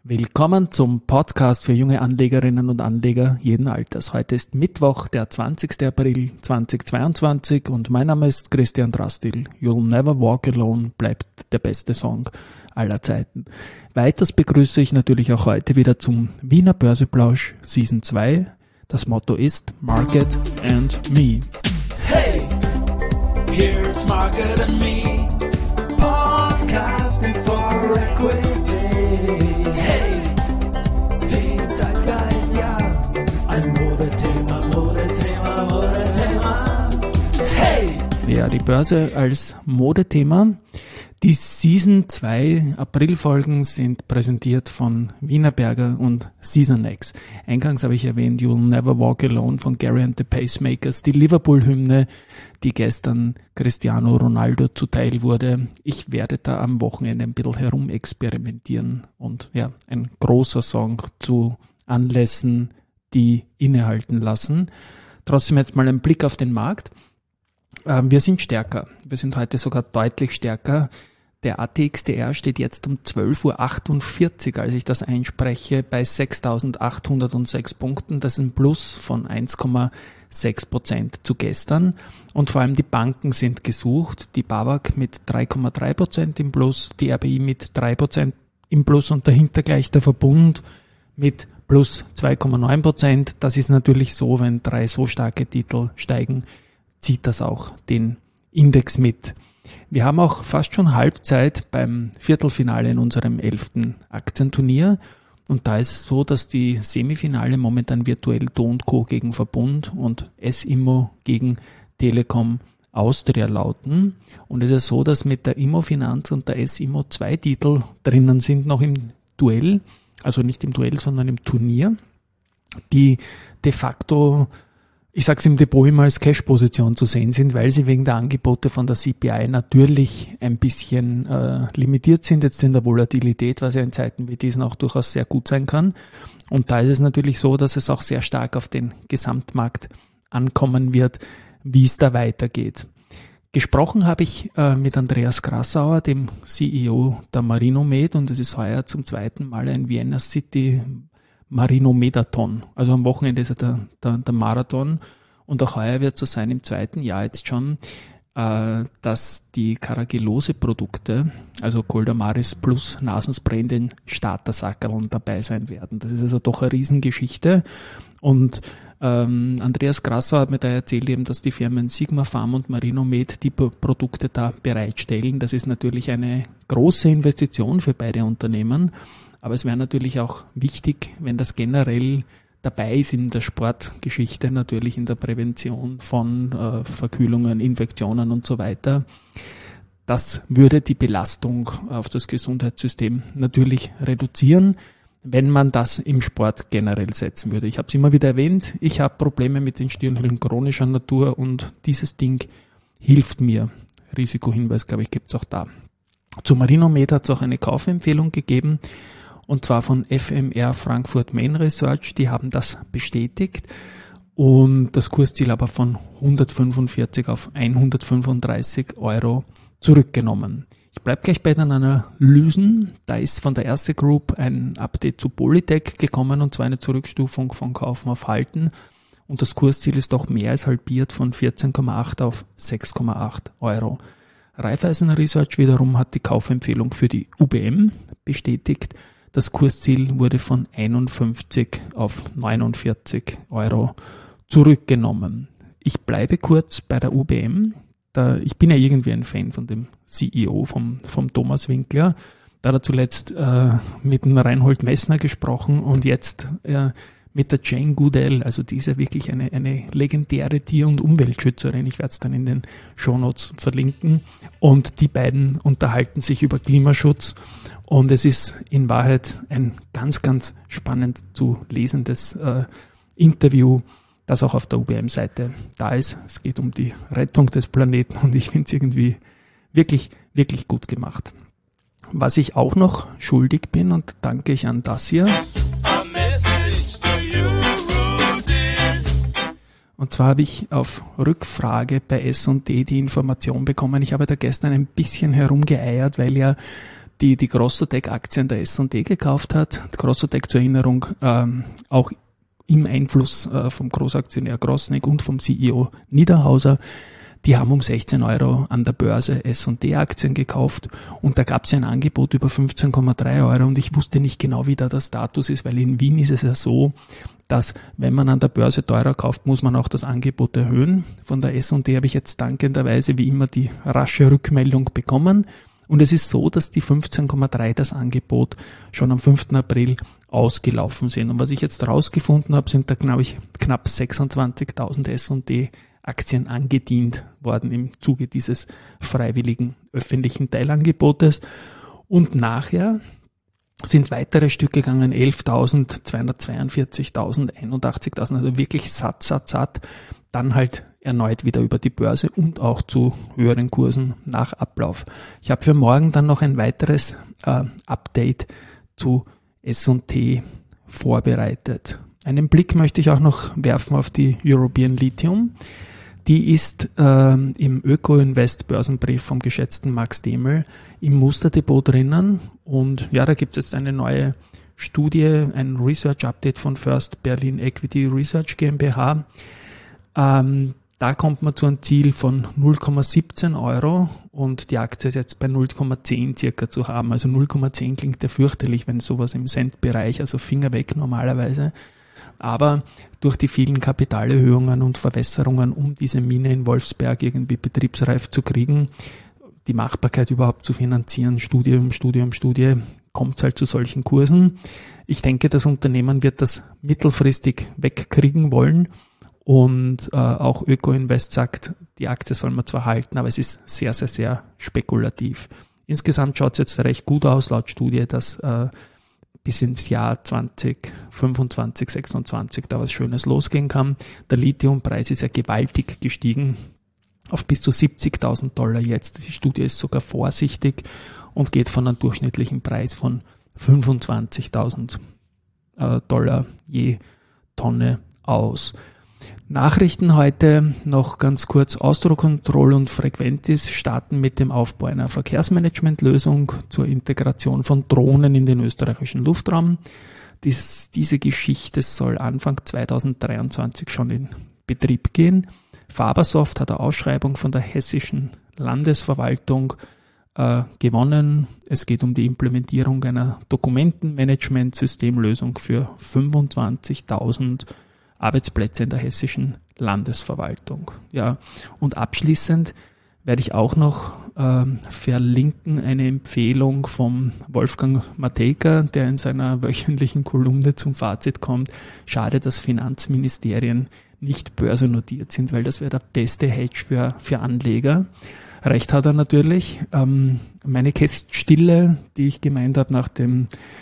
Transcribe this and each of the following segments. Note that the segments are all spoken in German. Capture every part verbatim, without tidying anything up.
Willkommen zum Podcast für junge Anlegerinnen und Anleger jeden Alters. Heute ist Mittwoch, der zwanzigster April zweitausendzweiundzwanzig und mein Name ist Christian Drastil. You'll Never Walk Alone bleibt der beste Song aller Zeiten. Weiters begrüße ich natürlich auch heute wieder zum Wiener Börseplausch Season zwei. Das Motto ist Market and Me. Hey, here's Market and Me, podcasting for equity. Hey, den Zeitgeist, ja, ein Modethema, Modethema, Modethema. Hey! Ja, die Börse als Modethema. Die Season zwei Aprilfolgen sind präsentiert von Wienerberger und Seasonex. Eingangs habe ich erwähnt, You'll Never Walk Alone von Gary and the Pacemakers, die Liverpool-Hymne, die gestern Cristiano Ronaldo zuteil wurde. Ich werde da am Wochenende ein bisschen herumexperimentieren und ja, ein großer Song zu Anlässen, die innehalten lassen. Trotzdem jetzt mal ein Blick auf den Markt. Wir sind stärker. Wir sind heute sogar deutlich stärker. Der A T X T R steht jetzt um zwölf Uhr achtundvierzig, als ich das einspreche, bei sechstausendachthundertsechs Punkten. Das ist ein Plus von eins Komma sechs Prozent zu gestern. Und vor allem die Banken sind gesucht. Die BAWAG mit drei Komma drei Prozent im Plus, die R B I mit drei Prozent im Plus und dahinter gleich der Verbund mit plus zwei Komma neun Prozent. Das ist natürlich so, wenn drei so starke Titel steigen, zieht das auch den Index mit. Wir haben auch fast schon Halbzeit beim Viertelfinale in unserem elften Aktienturnier. Und da ist es so, dass die Semifinale momentan virtuell Do und Co. gegen Verbund und S-Immo gegen Telekom Austria lauten. Und es ist so, dass mit der Immofinanz und der S-Immo zwei Titel drinnen sind noch im Duell. Also nicht im Duell, sondern im Turnier, die de facto, ich sage es im Depot immer, als Cash-Position zu sehen sind, weil sie wegen der Angebote von der C P I natürlich ein bisschen äh, limitiert sind jetzt in der Volatilität, was ja in Zeiten wie diesen auch durchaus sehr gut sein kann. Und da ist es natürlich so, dass es auch sehr stark auf den Gesamtmarkt ankommen wird, wie es da weitergeht. Gesprochen habe ich äh, mit Andreas Grassauer, dem C E O der Marinomed, und es ist heuer zum zweiten Mal ein Vienna City Marinomedathon. Also am Wochenende ist ja der, der, der Marathon und auch heuer wird es so sein, im zweiten Jahr jetzt schon, äh, dass die Carragelose-Produkte, also Coldamaris plus Nasenspray in den Startersackerln dabei sein werden. Das ist also doch eine Riesengeschichte und ähm, Andreas Grassauer hat mir da erzählt eben, dass die Firmen Sigma Pharm und Marinomed die Produkte da bereitstellen. Das ist natürlich eine große Investition für beide Unternehmen. Aber es wäre natürlich auch wichtig, wenn das generell dabei ist in der Sportgeschichte, natürlich in der Prävention von äh, Verkühlungen, Infektionen und so weiter. Das würde die Belastung auf das Gesundheitssystem natürlich reduzieren, wenn man das im Sport generell setzen würde. Ich habe es immer wieder erwähnt, ich habe Probleme mit den Stirnhöhlen chronischer Natur und dieses Ding hilft mir. Risikohinweis, glaube ich, gibt es auch da. Zu Marinomed hat es auch eine Kaufempfehlung gegeben. Und zwar von F M R Frankfurt Main Research, die haben das bestätigt und das Kursziel aber von hundertfünfundvierzig auf hundertfünfunddreißig Euro zurückgenommen. Ich bleibe gleich bei den Analysen. Da ist von der Erste Group ein Update zu Polytech gekommen und zwar eine Zurückstufung von Kaufen auf Halten und das Kursziel ist doch mehr als halbiert von vierzehn Komma acht auf sechs Komma acht Euro. Raiffeisen Research wiederum hat die Kaufempfehlung für die U B M bestätigt. Das Kursziel wurde von einundfünfzig auf neunundvierzig Euro zurückgenommen. Ich bleibe kurz bei der U B M. Da, ich bin ja irgendwie ein Fan von dem C E O, vom, vom Thomas Winkler. Da hat er zuletzt äh, mit dem Reinhold Messner gesprochen und jetzt äh, mit der Jane Goodall, also diese wirklich eine, eine legendäre Tier- und Umweltschützerin. Ich werde es dann in den Shownotes verlinken. Und die beiden unterhalten sich über Klimaschutz. Und es ist in Wahrheit ein ganz, ganz spannend zu lesendes äh, Interview, das auch auf der U B M-Seite da ist. Es geht um die Rettung des Planeten und ich finde es irgendwie wirklich, wirklich gut gemacht. Was ich auch noch schuldig bin, und danke ich an das hier. Und zwar habe ich auf Rückfrage bei S und D die Information bekommen. Ich habe da gestern ein bisschen herumgeeiert, weil ja die die Grossotec-Aktien der S und T gekauft hat. Grossotec zur Erinnerung ähm, auch im Einfluss äh, vom Großaktionär Grossnick und vom C E O Niederhauser. Die haben um sechzehn Euro an der Börse S und T-Aktien gekauft und da gab es ein Angebot über fünfzehn Komma drei Euro und ich wusste nicht genau, wie da der Status ist, weil in Wien ist es ja so, dass wenn man an der Börse teurer kauft, muss man auch das Angebot erhöhen. Von der S und T habe ich jetzt dankenderweise wie immer die rasche Rückmeldung bekommen. Und es ist so, dass die fünfzehn Komma drei das Angebot schon am fünften April ausgelaufen sind. Und was ich jetzt rausgefunden habe, sind da glaube ich knapp sechsundzwanzigtausend S und T-Aktien angedient worden im Zuge dieses freiwilligen öffentlichen Teilangebotes. Und nachher sind weitere Stücke gegangen, elftausend, zweihundertzweiundvierzigtausend, einundachtzigtausend, also wirklich satt, satt, satt. Dann halt erneut wieder über die Börse und auch zu höheren Kursen nach Ablauf. Ich habe für morgen dann noch ein weiteres äh, Update zu S und T vorbereitet. Einen Blick möchte ich auch noch werfen auf die European Lithium. Die ist äh, im Öko-Invest Börsenbrief vom geschätzten Max Demel im Musterdepot drinnen. Und ja, da gibt es jetzt eine neue Studie, ein Research-Update von First Berlin Equity Research GmbH. Ähm, da kommt man zu einem Ziel von null Komma siebzehn Euro und die Aktie ist jetzt bei null Komma zehn circa zu haben. Also null Komma zehn klingt ja fürchterlich, wenn sowas im Cent-Bereich, also Finger weg normalerweise. Aber durch die vielen Kapitalerhöhungen und Verwässerungen, um diese Mine in Wolfsberg irgendwie betriebsreif zu kriegen, die Machbarkeit überhaupt zu finanzieren, Studie um Studie um Studie, kommt es halt zu solchen Kursen. Ich denke, das Unternehmen wird das mittelfristig wegkriegen wollen und äh, auch Öko-Invest sagt, die Aktie soll man zwar halten, aber es ist sehr, sehr, sehr spekulativ. Insgesamt schaut es jetzt recht gut aus, laut Studie, dass äh, bis ins Jahr zwanzig fünfundzwanzig, sechsundzwanzig da was Schönes losgehen kann. Der Lithiumpreis ist ja gewaltig gestiegen auf bis zu siebzigtausend Dollar jetzt. Die Studie ist sogar vorsichtig und geht von einem durchschnittlichen Preis von fünfundzwanzigtausend äh, Dollar je Tonne aus. Nachrichten heute noch ganz kurz. Austrocontrol und Frequentis starten mit dem Aufbau einer Verkehrsmanagementlösung zur Integration von Drohnen in den österreichischen Luftraum. Dies, diese Geschichte soll Anfang zweitausenddreiundzwanzig schon in Betrieb gehen. Fabersoft hat eine Ausschreibung von der hessischen Landesverwaltung äh, gewonnen. Es geht um die Implementierung einer Dokumentenmanagementsystemlösung für fünfundzwanzigtausend Arbeitsplätze in der hessischen Landesverwaltung. Ja, und abschließend werde ich auch noch ähm, verlinken eine Empfehlung vom Wolfgang Matejka, der in seiner wöchentlichen Kolumne zum Fazit kommt. Schade, dass Finanzministerien nicht börsennotiert sind, weil das wäre der beste Hedge für, für Anleger. Recht hat er natürlich. Ähm, meine Käststille, die ich gemeint habe nach dem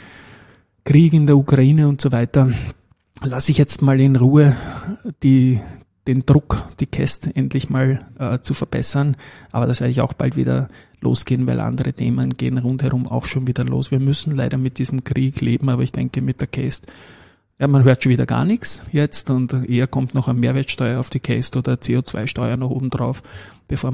Krieg in der Ukraine und so weiter, lasse ich jetzt mal in Ruhe, die, den Druck, die Käst endlich mal äh, zu verbessern. Aber das werde ich auch bald wieder losgehen, weil andere Themen gehen rundherum auch schon wieder los. Wir müssen leider mit diesem Krieg leben, aber ich denke mit der Käst, ja, man hört schon wieder gar nichts jetzt und eher kommt noch eine Mehrwertsteuer auf die Käst oder C O zwei Steuer noch oben drauf, bevor